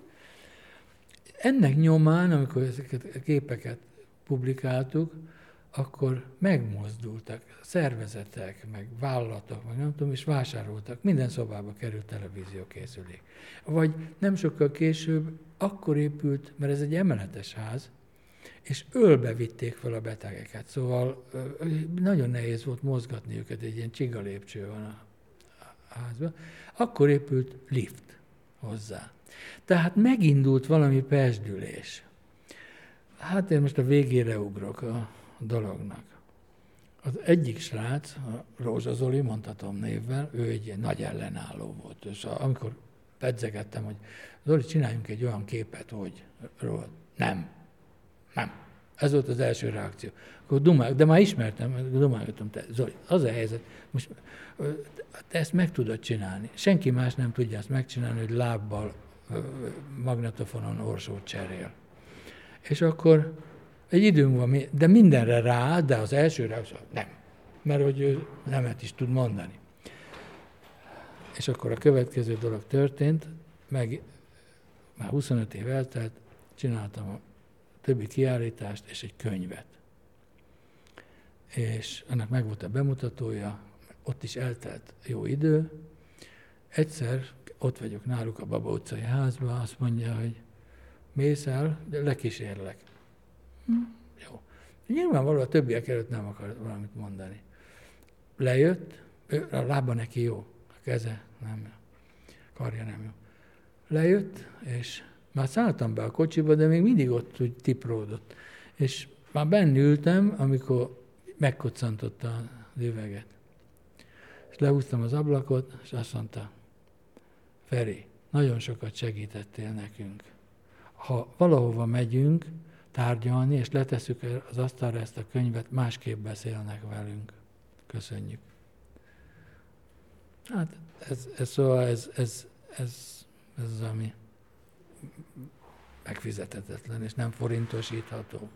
Ennek nyomán, amikor ezeket a képeket publikáltuk, akkor megmozdultak szervezetek, meg vállalatok, meg nem tudom, és vásároltak. Minden szobába került televíziókészülék. Vagy nem sokkal később akkor épült, mert ez egy emeletes ház, és ölbe vitték fel a betegeket. Szóval nagyon nehéz volt mozgatni őket, egy ilyen csiga lépcső van a házban. Akkor épült lift hozzá. Tehát megindult valami pezsdülés. Hát én most a végére ugrok a dolognak. Az egyik srác, a Rózsa Zoli, mondhatom névvel, ő egy nagy ellenálló volt. És amikor pedzegettem, hogy Zoli, csináljunk egy olyan képet, hogy nem. Ez volt az első reakció. Akkor de már ismertem, dumálgatom, Zoli, az a helyzet, most te ezt meg tudod csinálni. Senki más nem tudja ezt megcsinálni, hogy lábbal magnetofonon orsót cserél. És akkor egy idő múlva, de mindenre rá, de az első reakció nem. Mert hogy ő nemet is tud mondani. És akkor a következő dolog történt, meg már 25 év eltelt, csináltam a többi kiállítást és egy könyvet. És annak megvolt a bemutatója, ott is eltelt jó idő. Egyszer ott vagyok náluk a Baba utcai házban, azt mondja, hogy mész el, de lekísérlek. Jó. Nyilvánvalóan a többiek előtt nem akar valamit mondani. Lejött, a lába neki jó, a keze nem jó, karja nem jó. Lejött, és már szálltam be a kocsiba, de még mindig ott úgy tipródott. És már benn ültem, amikor megkoccantotta az üveget. És lehúztam az ablakot, és azt mondta, Feri, nagyon sokat segítettél nekünk. Ha valahova megyünk tárgyalni, és letesszük az asztalra ezt a könyvet, másképp beszélnek velünk. Köszönjük. Hát ez az, ami megfizethetetlen, és nem forintosítható.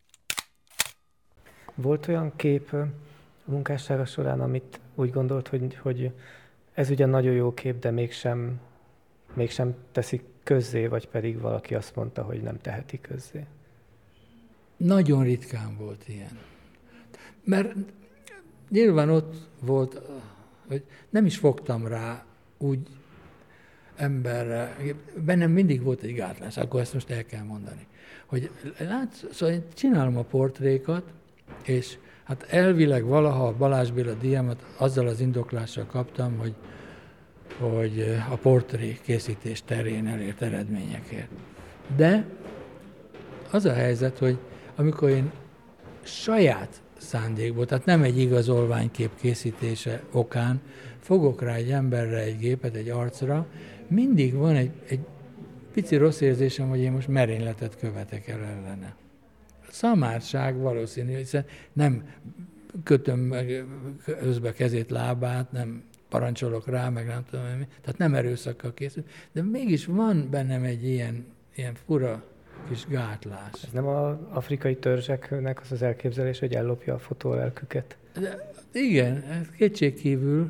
Volt olyan kép a munkássága során, amit úgy gondolt, hogy ez ugyan nagyon jó kép, de mégsem teszik közzé, vagy pedig valaki azt mondta, hogy nem teheti közzé? Nagyon ritkán volt ilyen. Mert nyilván ott volt, hogy nem is fogtam rá úgy emberre, bennem mindig volt egy gátlás, akkor ezt most el kell mondani. Hogy látsz, szóval én csinálom a portrékat, és hát elvileg valaha a Balázs Béla díjamat azzal az indoklással kaptam, hogy a portré készítés terén elért eredményekért. De az a helyzet, hogy amikor én saját szándékból, tehát nem egy igazolványkép készítése okán fogok rá egy emberre egy gépet, egy arcra, mindig van egy pici rossz érzésem, hogy én most merényletet követek el ellene. Szamárság valószínű, hiszen nem kötöm meg közbe kezét, lábát, nem parancsolok rá, meg nem tudom, tehát nem erőszakkal készül, de mégis van bennem egy ilyen fura kis gátlás. Ez nem az afrikai törzseknek az elképzelés, hogy ellopja a fotólelküket? Igen, kétségkívül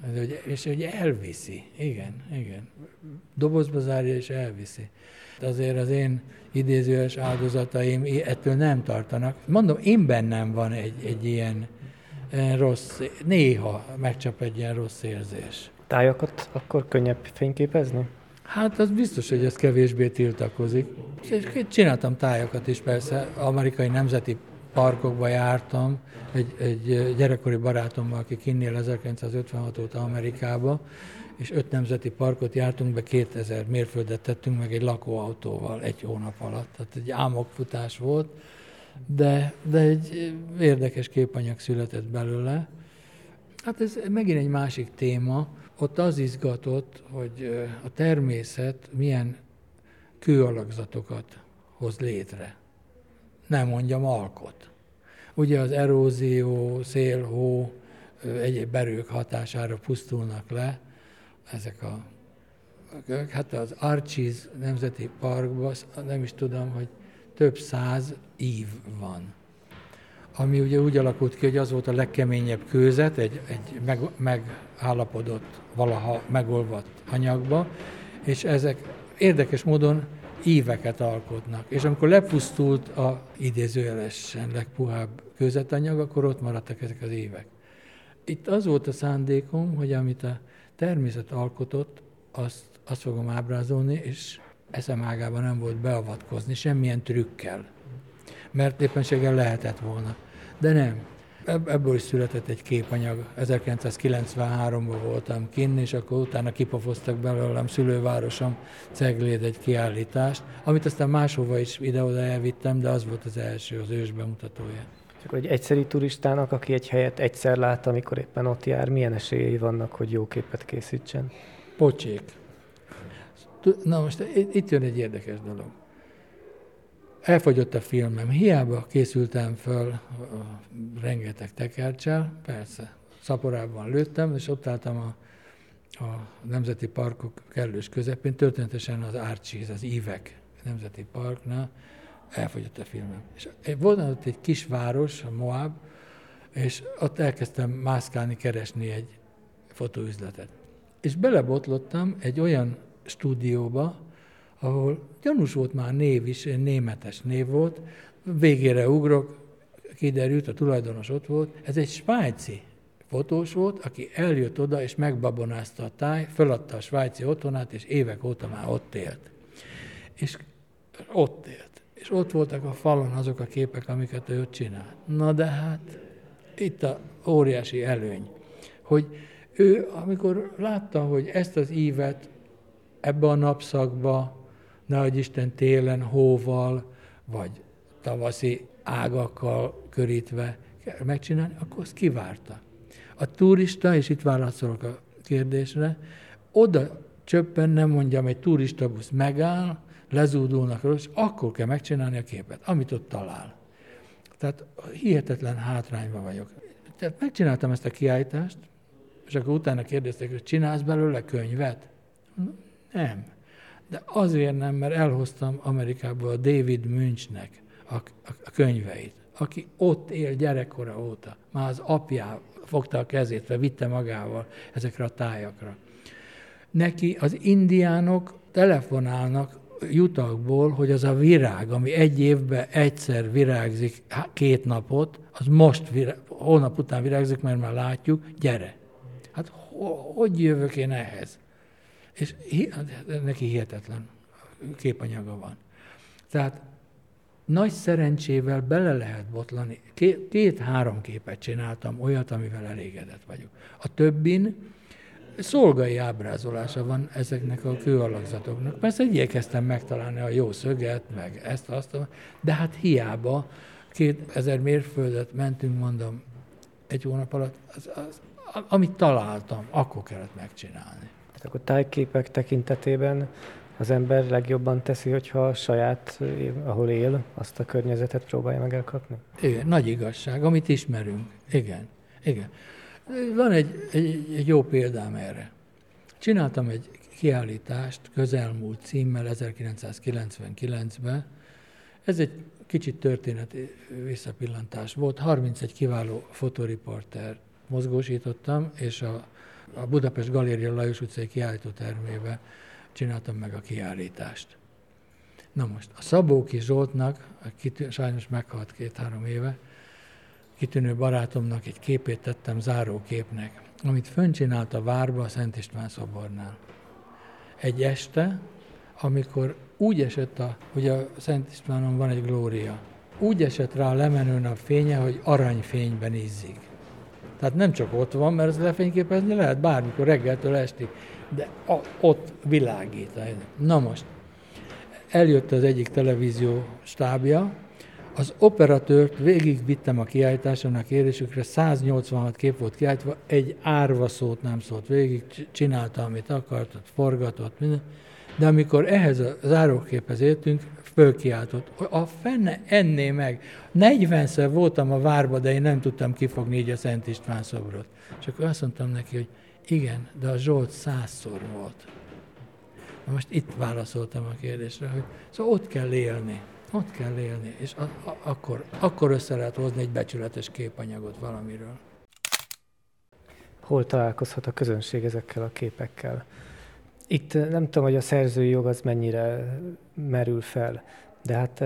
És hogy elviszi. Igen. Dobozba zárja és elviszi. Azért az én idézőes áldozataim ettől nem tartanak. Mondom, én bennem van egy ilyen rossz, néha megcsap egy ilyen rossz érzés. Tájakat akkor könnyebb fényképezni? Hát az biztos, hogy ez kevésbé tiltakozik. És csináltam tájakat is, persze. Amerikai nemzeti parkokba jártam, egy gyerekkori barátommal, aki kinnél 1956 óta Amerikába, és 5 nemzeti parkot jártunk be, 2000 mérföldet tettünk meg egy lakóautóval 1 hónap alatt. Tehát egy álmokfutás volt, de egy érdekes képanyag született belőle. Hát ez megint egy másik téma. Ott az izgatott, hogy a természet milyen kőalakzatokat hoz létre. Nem mondjam, alkot. Ugye az erózió, szél, hó, egyéb erők hatására pusztulnak le ezek hát az Archies Nemzeti Parkban, nem is tudom, hogy több 100 ív van. Ami ugye úgy alakult ki, hogy az volt a legkeményebb kőzet, egy megállapodott, valaha megolvadt anyagba, és ezek érdekes módon íveket alkotnak. És amikor lepusztult a idézőjelesen legpuhább kőzetanyag, akkor ott maradtak ezek az ívek. Itt az volt a szándékom, hogy amit a természet alkotott, azt fogom ábrázolni, és eszem ágában nem volt beavatkozni semmilyen trükkel. Mert éppenséggel lehetett volna. De nem. Ebből is született egy képanyag. 1993-ban voltam kinn, és akkor utána kipofoztak belőlem szülővárosom Cegléd egy kiállítást, amit aztán máshova is ide-oda elvittem, de az volt az első, az ős bemutatója. Csak egy egyszeri turistának, aki egy helyet egyszer lát, amikor éppen ott jár, milyen esélyei vannak, hogy jó képet készítsen? Pocsék. Na most itt jön egy érdekes dolog. Elfogyott a filmem, hiába készültem föl rengeteg tekerccsel, persze, szaporában lőttem, és ott álltam a nemzeti parkok kellős közepén, történetesen az Archies, az Ívek nemzeti parknál, elfogyott a filmem. És volt ott egy kis város, a Moab, és ott elkezdtem mászkálni, keresni egy fotóüzletet. És belebotlottam egy olyan stúdióba, ahol gyanús volt már név is, németes név volt, végére ugrok, kiderült, a tulajdonos ott volt, ez egy svájci fotós volt, aki eljött oda és megbabonázta a táj, föladta a svájci otthonát, és évek óta már ott élt. És ott élt. És ott voltak a falon azok a képek, amiket ő csinált. Na de hát, itt a óriási előny, hogy ő, amikor látta, hogy ezt az ívet ebbe a napszakba, nehogy Isten télen hóval, vagy tavaszi ágakkal körítve kell megcsinálni, akkor azt kivárta. A turista, és itt válaszolok a kérdésre, oda csöppen, nem mondjam, egy turistabusz megáll, lezúdulnak róla, és akkor kell megcsinálni a képet, amit ott talál. Tehát hihetetlen hátrányban vagyok. Tehát megcsináltam ezt a kiállítást, és akkor utána kérdezték, hogy csinálsz belőle könyvet? Nem. De azért nem, mert elhoztam Amerikából a David Münchnek a könyveit, aki ott él gyerekkora óta. Már az apja fogta a kezét, vagy vitte magával ezekre a tájakra. Neki az indiánok telefonálnak jutakból, hogy az a virág, ami egy évben egyszer virágzik 2 napot, az most holnap után virágzik, mert már látjuk, gyere. Hát hogy jövök én ehhez? És neki hihetetlen képanyaga van. Tehát nagy szerencsével bele lehet botlani. 2-3 képet csináltam, olyat, amivel elégedett vagyok. A többin szolgai ábrázolása van ezeknek a kőalakzatoknak. Persze igyekeztem megtalálni a jó szöget, meg ezt, de hát hiába 2000 mérföldet mentünk, mondom, 1 hónap alatt, amit találtam, akkor kellett megcsinálni. Tehát akkor tájképek tekintetében az ember legjobban teszi, hogyha a saját, ahol él, azt a környezetet próbálja meg elkapni? Igen, nagy igazság, amit ismerünk. Igen. Van egy jó példám erre. Csináltam egy kiállítást Közelmúlt címmel 1999-ben. Ez egy kicsit történeti visszapillantás volt. 31 kiváló fotoriporter mozgósítottam, és a a Budapest Galéria Lajos utcai kiállítótermébe csináltam meg a kiállítást. Na most, a Szabóki Zsoltnak, sajnos meghalt 2-3 éve, kitűnő barátomnak egy képét tettem záróképnek, amit föncsinált a várba a Szent István szobornál. Egy este, amikor úgy esett, ugye a Szent Istvánon van egy glória, úgy esett rá a lemenő nap fénye, hogy aranyfényben izzik. Tehát nem csak ott van, mert ezt lefényképezni lehet bármikor, reggeltől estig, de ott világít. Na most, eljött az egyik televízió stábja, az operatőrt végigvittem a kiállításon, a kérésükre 186 kép volt kiállítva, egy árva szót nem szólt végig, csinálta, amit akart, forgatott, minden. De amikor ehhez a záróképhez értünk, fölkiáltott, a fene enné meg. 40-szer voltam a várba, de én nem tudtam kifogni így a Szent István szobrot. És akkor azt mondtam neki, hogy igen, de a Zsolt 100-szor volt. Na most itt válaszoltam a kérdésre, hogy szóval ott kell élni. Ott kell élni, és akkor össze lehet hozni egy becsületes képanyagot valamiről. Hol találkozhat a közönség ezekkel a képekkel? Itt nem tudom, hogy a szerzői jog az mennyire merül fel, de hát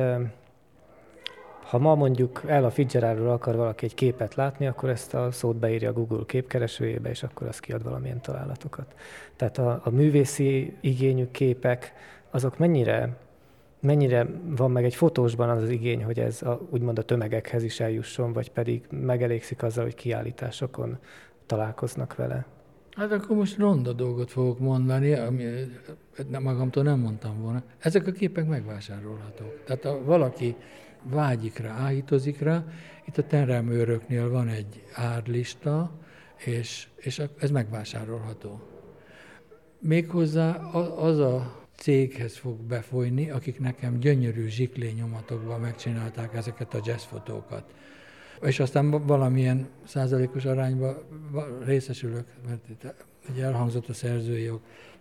ha ma mondjuk Ella Fitzgeraldról akar valaki egy képet látni, akkor ezt a szót beírja a Google képkeresőjébe, és akkor az kiad valamilyen találatokat. Tehát a művészi igényű képek, azok mennyire van meg egy fotósban az igény, hogy ez úgymond a tömegekhez is eljusson, vagy pedig megelégszik azzal, hogy kiállításokon találkoznak vele? Hát akkor most ronda dolgot fogok mondani, ami magamtól nem mondtam volna. Ezek a képek megvásárolhatók. Tehát ha valaki vágyik rá, áhítozik rá, itt a Tenrem-őröknél van egy árlista, és ez megvásárolható. Méghozzá az a céghez fog befolyni, akik nekem gyönyörű zsiklénynyomatokban megcsinálták ezeket a jazzfotókat. És aztán valamilyen százalékos arányban részesülök, mert itt ugye elhangzott a szerzői jog.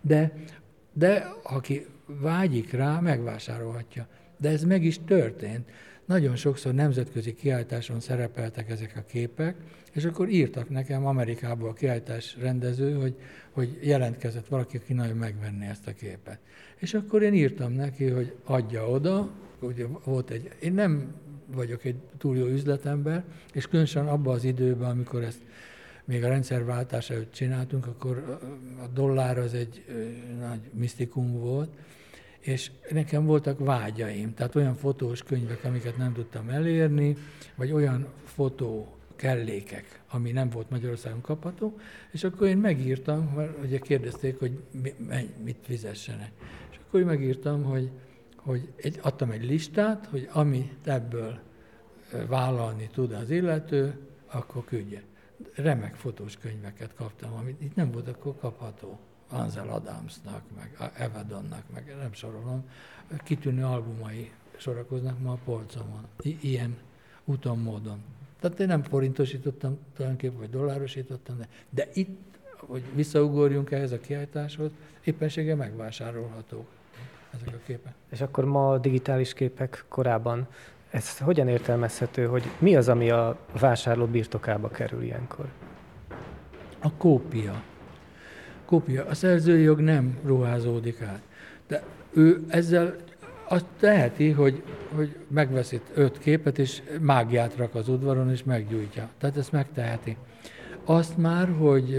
De aki vágyik rá, megvásárolhatja. De ez meg is történt. Nagyon sokszor nemzetközi kiállításon szerepeltek ezek a képek, és akkor írtak nekem Amerikából a kiállítás rendező, hogy jelentkezett valaki, aki nagyon megvenné ezt a képet. És akkor én írtam neki, hogy adja oda, ugye volt én nem vagyok egy túl jó üzletember, és különösen abban az időben, amikor ezt még a rendszerváltás előtt csináltunk, akkor a dollár az egy nagy misztikum volt, és nekem voltak vágyaim, tehát olyan fotós könyvek, amiket nem tudtam elérni, vagy olyan fotó kellékek, ami nem volt Magyarországon kapható, és akkor én megírtam, mert ugye kérdezték, hogy mit fizessenek. És akkor én megírtam, hogy adtam egy listát, hogy amit ebből vállalni tud az illető, akkor küldje. Remek fotós könyveket kaptam, amit itt nem volt akkor kapható. Ansel Adamsnak, meg Evadonnak, meg nem sorolom. Kitűnő albumai sorakoznak ma a polcomon. Ilyen úton, módon. Tehát én nem forintosítottam tulajdonképpen, vagy dollárosítottam, de itt, hogy visszaugorjunk ehhez a kiállításhoz, éppenséggel megvásárolhatók ezek a képek. És akkor ma a digitális képek korában ez hogyan értelmezhető, hogy mi az, ami a vásárló birtokába kerül ilyenkor? A kópia. A szerzői jog nem ruházódik át. De ő ezzel azt teheti, hogy megveszi 5 képet, és mágiát rak az udvaron, és meggyújtja. Tehát ezt megteheti. Azt már,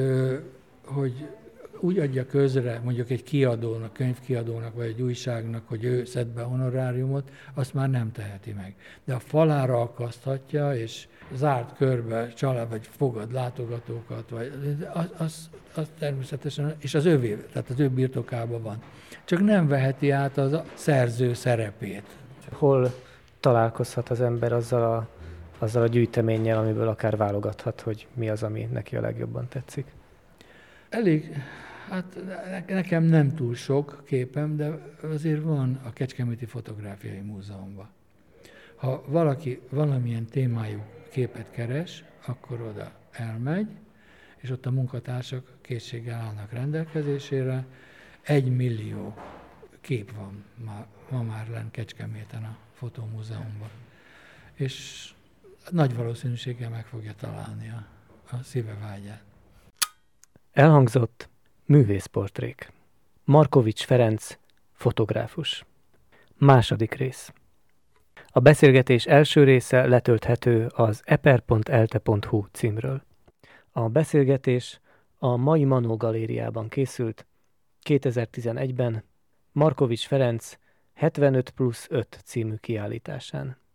hogy úgy adja közre mondjuk egy kiadónak, könyvkiadónak, vagy egy újságnak, hogy ő szed be honoráriumot, azt már nem teheti meg. De a falára akaszthatja, és zárt körbe család, vagy fogad látogatókat, vagy az természetesen, és az övé, tehát az ő birtokában van. Csak nem veheti át az a szerző szerepét. Hol találkozhat az ember azzal a gyűjteménnyel, amiből akár válogathat, hogy mi az, ami neki a legjobban tetszik? Elég, hát nekem nem túl sok képem, de azért van a Kecskeméti Fotográfiai Múzeumban. Ha valaki valamilyen témájú képet keres, akkor oda elmegy, és ott a munkatársak készséggel állnak rendelkezésére. 1 millió kép van ma már lenn Kecskeméten a Fotómúzeumban. És nagy valószínűséggel meg fogja találni a szíve vágyát. Elhangzott művészportrék. Markovics Ferenc, fotográfus. Második rész. A beszélgetés első része letölthető az eper.elte.hu címről. A beszélgetés a Mai Manó Galériában készült 2011-ben Markovics Ferenc 75+5 című kiállításán.